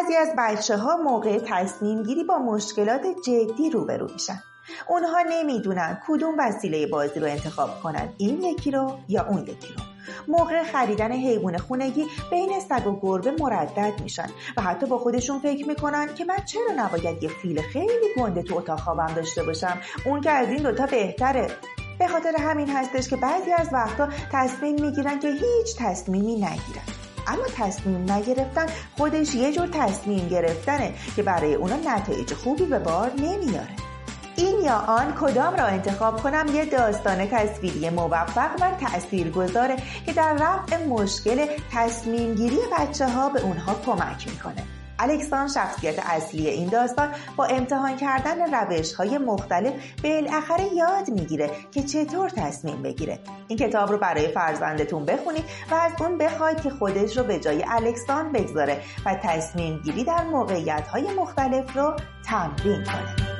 بعضی از بچه‌ها موقع تصمیم گیری با مشکلات جدی روبرو میشن. اونها نمیدونن کدوم وسیله بازی رو انتخاب کنن، این یکی رو یا اون یکی رو. موقع خریدن حیوان خونگی بین سگ و گربه مردد میشن و حتی با خودشون فکر میکنن که من چرا نباید یه فیل خیلی گنده تو اتاق خوابم داشته باشم، اون که از این دوتا بهتره. به خاطر همین هستش که بعضی از وقتا تصمیم میگیرن که هیچ تصمیمی نگیرن. اما تصمیم نگرفتن خودش یه جور تصمیم گرفتنه که برای اونا نتایج خوبی به بار نمیاره. این یا آن کدام را انتخاب کنم یه داستان تصویری موفق و تأثیرگذاره که در رفع مشکل تصمیم گیری بچه‌ها به اونها کمک میکنه. الکسان شخصیت اصلی این داستان با امتحان کردن روش‌های مختلف بالاخره یاد میگیره که چطور تصمیم بگیره. این کتاب رو برای فرزندتون بخونید و از اون بخواید که خودش رو به جای الکسان بگذاره و تصمیم گیری در موقعیت‌های مختلف رو تمرین کنه.